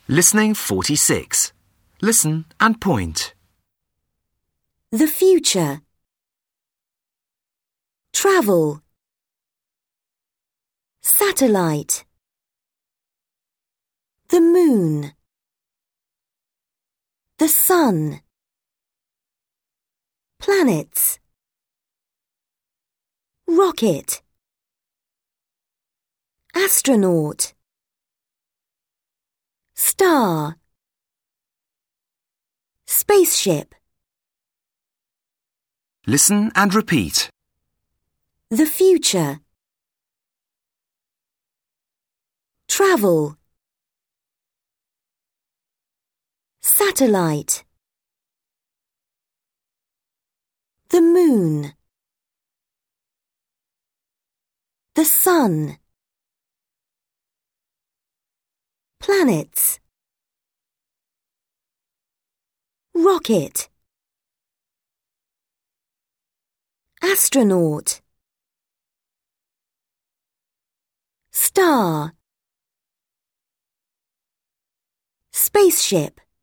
Listening 46. Listen and point. The future. Travel. Satellite. The moon. The sun. Planets. Rocket. Astronaut. Star. Spaceship. Listen and repeat. The future. Travel. Satellite. The moon. The sun. Planets. Rocket. Astronaut. Star. Spaceship.